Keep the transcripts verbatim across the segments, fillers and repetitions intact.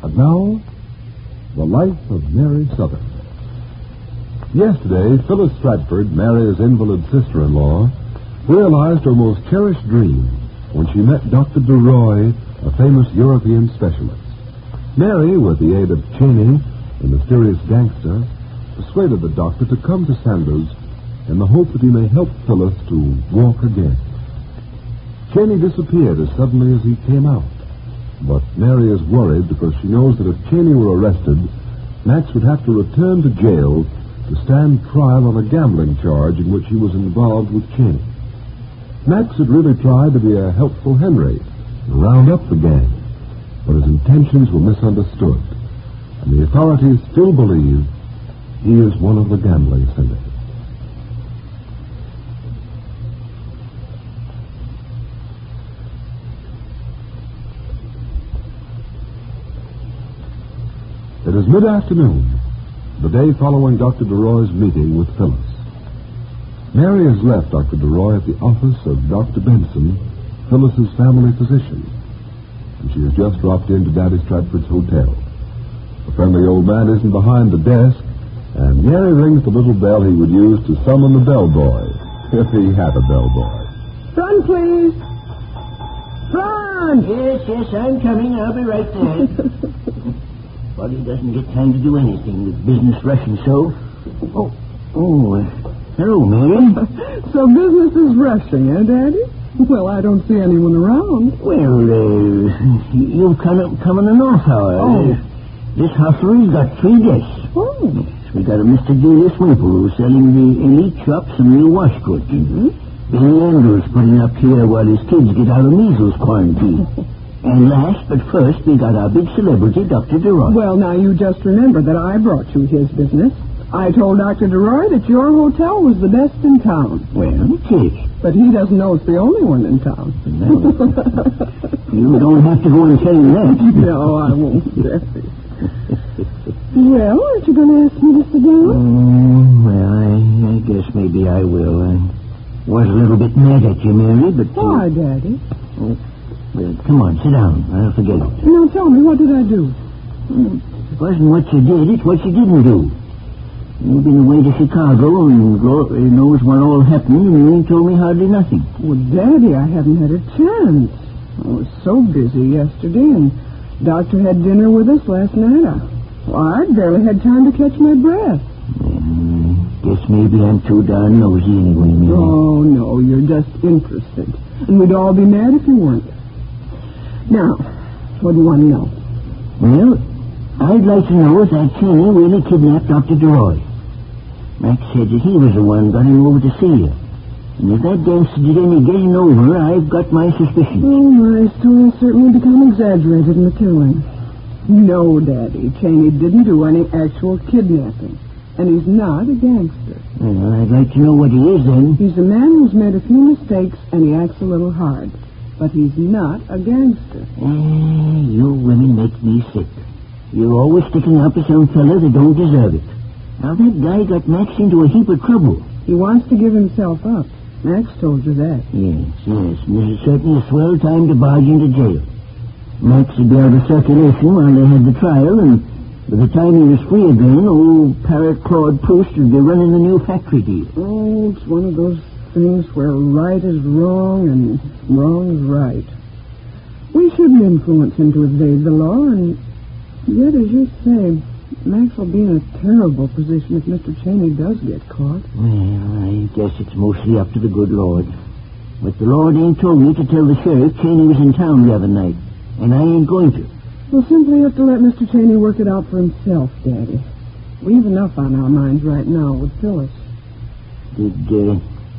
And now, the life of Mary Southern. Yesterday, Phyllis Stratford, Mary's invalid sister-in-law, realized her most cherished dream when she met Doctor DeRoy, a famous European specialist. Mary, with the aid of Cheney, the mysterious gangster, persuaded the doctor to come to Sanders in the hope that he may help Phyllis to walk again. Cheney disappeared as suddenly as he came out. But Mary is worried because she knows that if Cheney were arrested, Max would have to return to jail to stand trial on a gambling charge in which he was involved with Cheney. Max had really tried to be a helpful Henry and round up the gang, but his intentions were misunderstood, and the authorities still believe he is one of the gambling syndicate. It is mid-afternoon, the day following Doctor DeRoy's meeting with Phyllis. Mary has left Doctor DeRoy at the office of Doctor Benson, Phyllis's family physician, and she has just dropped into Daddy Stratford's hotel. The friendly old man isn't behind the desk, and Mary rings the little bell he would use to summon the bellboy, if he had a bellboy. Front, please. Front! Yes, yes, I'm coming. I'll be right there. Body doesn't get time to do anything with business rushing so. Oh, oh, uh, hello, Mary. So business is rushing, eh, Daddy? Well, I don't see anyone around. Well, uh, you've come, come in an off hour. Oh. Uh, this hustler's got three guests. Oh. We got a Mister Julius Maple who's selling the elite shop some new wash goods. Mm-hmm. Billy Andrews putting up here while his kids get out of measles quarantine. And last but first, we got our big celebrity, Doctor DeRoy. Well, now, you just remember that I brought you his business. I told Doctor DeRoy that your hotel was the best in town. Well, it is. But he doesn't know it's the only one in town. No. You don't have to go and tell him that. No, I won't, Jeffrey. Well, aren't you going to ask me to sit down? Um, well, I, I guess maybe I will. I was a little bit mad at you, Mary, but... Uh, Why, Daddy? Oh, well, come on, sit down. I'll forget it. Now, tell me, what did I do? It wasn't what you did, it's what you didn't do. You've been away to Chicago, and Lord knows what all happened, and you ain't told me hardly nothing. Well, Daddy, I haven't had a chance. I was so busy yesterday, and Doctor had dinner with us last night. I, well, I barely had time to catch my breath. Um, guess maybe I'm too darn nosy anyway, Mary. Oh, no, you're just interested. And we'd all be mad if you weren't. Now, what do you want to know? Well, I'd like to know if that Cheney really kidnapped Doctor DeRoy. Max said that he was the one got him over to see you. And if that gangster did any getting over, I've got my suspicions. Oh, my story's certainly become exaggerated in the telling. No, Daddy, Cheney didn't do any actual kidnapping. And he's not a gangster. Well, I'd like to know what he is, then. He's a man who's made a few mistakes, and he acts a little hard. But he's not a gangster. Eh, you women make me sick. You're always sticking up for some fella that don't deserve it. Now, that guy got Max into a heap of trouble. He wants to give himself up. Max told you that. Yes, yes. And this is certainly a swell time to barge into jail. Max would be out of circulation while they had the trial, and by the time he was free again, old Parrot Claude Proust would be running the new factory deal. Oh, it's one of those things where right is wrong and wrong is right. We shouldn't influence him to evade the law, and yet, as you say, Max will be in a terrible position if Mister Cheney does get caught. Well, I guess it's mostly up to the good Lord. But the Lord ain't told me to tell the sheriff Cheney was in town the other night, and I ain't going to. We'll simply have to let Mister Cheney work it out for himself, Daddy. We have enough on our minds right now with Phyllis. Did, uh...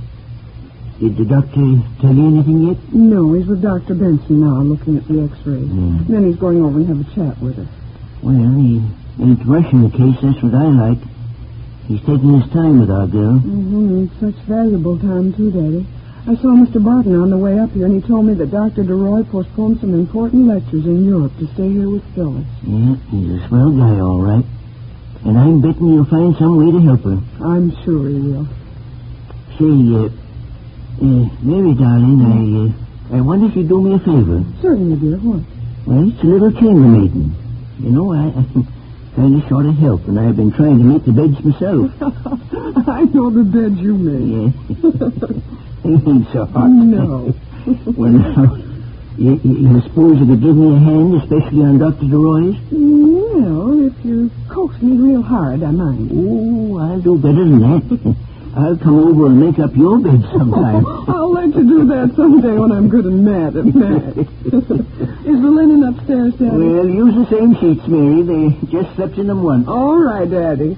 Did the doctor tell you anything yet? No, he's with Doctor Benson now, looking at the x-rays. Mm. Then he's going over and have a chat with her. Well, he ain't rushing the case, that's what I like. He's taking his time with our girl. Mm-hmm. Such valuable time, too, Daddy. I saw Mister Barton on the way up here, and he told me that Doctor DeRoy postponed some important lectures in Europe to stay here with Phyllis. Yeah, he's a swell guy, all right. And I'm betting you'll find some way to help her. I'm sure he will. Say, uh, uh Mary, darling, I, uh, I wonder if you'd do me a favor. Certainly, dear. What? Well, it's a little chambermaiding. You know, I, I'm kind of short of help, and I've been trying to make the beds myself. I know the bed you made. Yeah. It ain't so hot. No. Well, now, you, you suppose you could give me a hand, especially on Doctor DeRoy's? Well, if you coax me real hard, I might. Oh, I'll do better than that. I'll come over and make up your bed sometime. I'll let you do that someday when I'm good and mad at Matt. Is the linen upstairs, Daddy? Well, use the same sheets, Mary. They just slept in them once. All right, Daddy.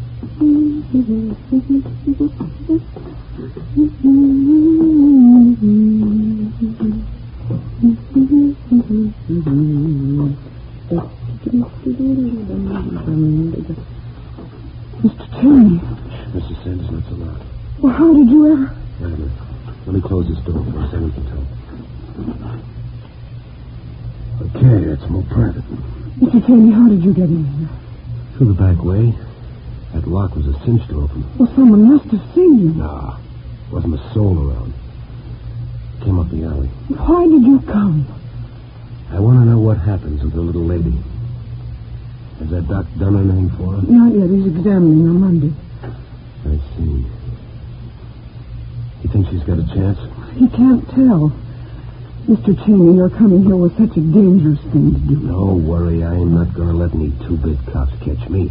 Mister Cheney. Missus Sanders, not so loud. Well, how did you ever... Wait a minute. Let me close this door first, then we can talk. Okay, it's more private. Mister Cheney, how did you get in here? Through the back way. That lock was a cinch to open. Well, someone must have seen you. Nah, wasn't a soul around. Came up the alley. Why did you come? I want to know what happens with the little lady. Has that doc done anything for her? Not yet. He's examining her Monday. I see. You think she's got a chance? He can't tell. Mister Cheney, you're coming here with such a dangerous thing to do. Don't worry. I'm not going to let any two-bit cops catch me.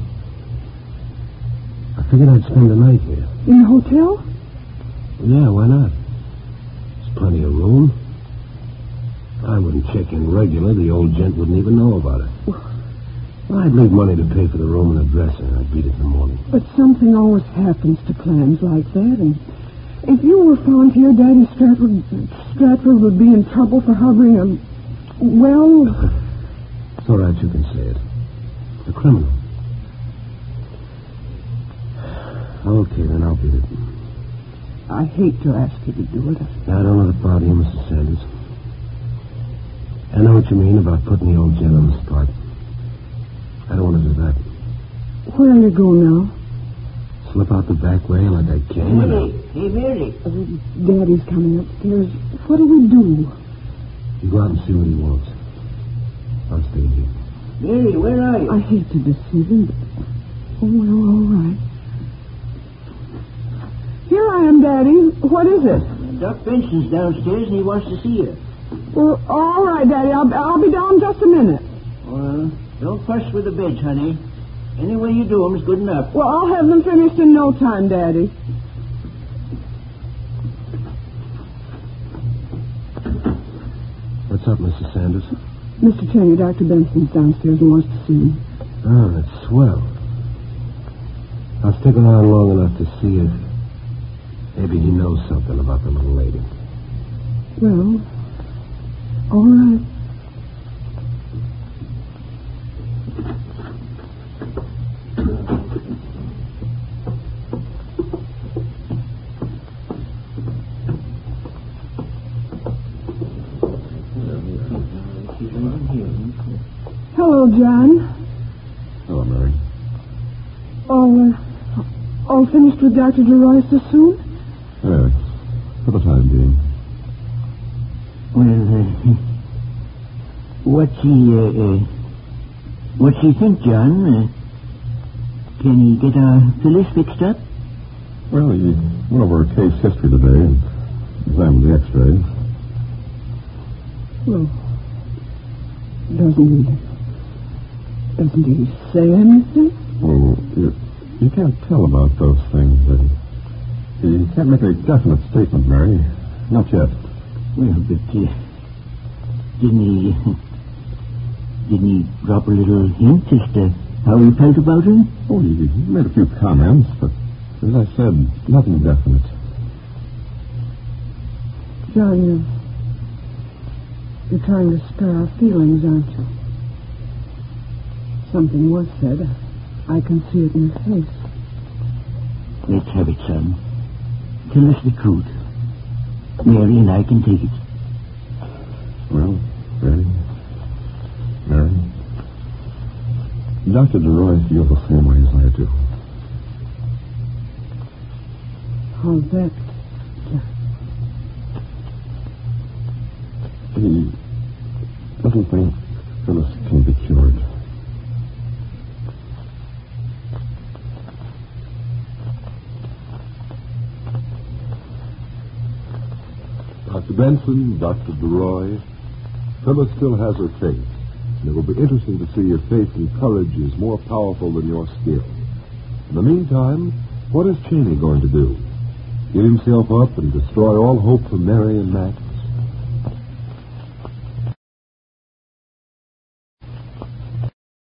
I figured I'd spend the night here. In the hotel? Yeah, why not? There's plenty of room. I wouldn't check in regular. The old gent wouldn't even know about it. Well, I'd leave money to pay for the room and the dresser, and I'd beat it in the morning. But something always happens to clams like that, and if you were found here, Daddy Stratford, Stratford would be in trouble for harboring a... Well... It's all right, you can say it. A criminal. Okay, then I'll beat it. I hate to ask you to do it. I don't let it bother you, Missus Sanders. I know what you mean about putting the old gent on the spot. I don't want to do that. Where you go now? Slip out the back way like I came. Mary, hey, Mary. Uh, Daddy's coming upstairs. What do we do? You go out and see what he wants. I'll stay here. Mary, where are you? I hate to deceive him, but... Oh, well, all right. Here I am, Daddy. What is it? Doc Benson's downstairs, and he wants to see you. Well, all right, Daddy. I'll, I'll be down just a minute. Well, don't fuss with the beds, honey. Any way you do 'em's good enough. Well, I'll have them finished in no time, Daddy. What's up, Missus Sanders? Mister Cheney, Doctor Benson's downstairs and wants to see me. Oh, that's swell. I'll stick around long enough to see if maybe he knows something about the little lady. Well, all right. Hello, John. Hello, Mary. All, uh, all finished with Doctor DeRoy so soon? Yes, for the time being. Well, uh, what's he, uh, uh, what's he think, John? Uh, can he get our Phyllis fixed up? Well, he went over her case history today and examined the x-rays. Well, doesn't he... Doesn't he say anything? Oh, you, you can't tell about those things. Uh, you can't make a definite statement, Mary. Not yet. Well, but uh, didn't he... Didn't he drop a little hint as to how he felt about her? Oh, he, he made a few comments, but as I said, nothing definite. John, you're, you're trying to spare our feelings, aren't you? Something was said. I can see it in your face. Let's have it, son. Tell us the truth. Mary and I can take it. Well, Mary, Mary, Doctor DeRoy feels the same way as I do. How's that? He doesn't think Phyllis can be cured. Doctor Benson, Doctor DeRoy, Phyllis still has her faith. And it will be interesting to see if faith and courage is more powerful than your skill. In the meantime, what is Cheney going to do? Give himself up and destroy all hope for Mary and Matt?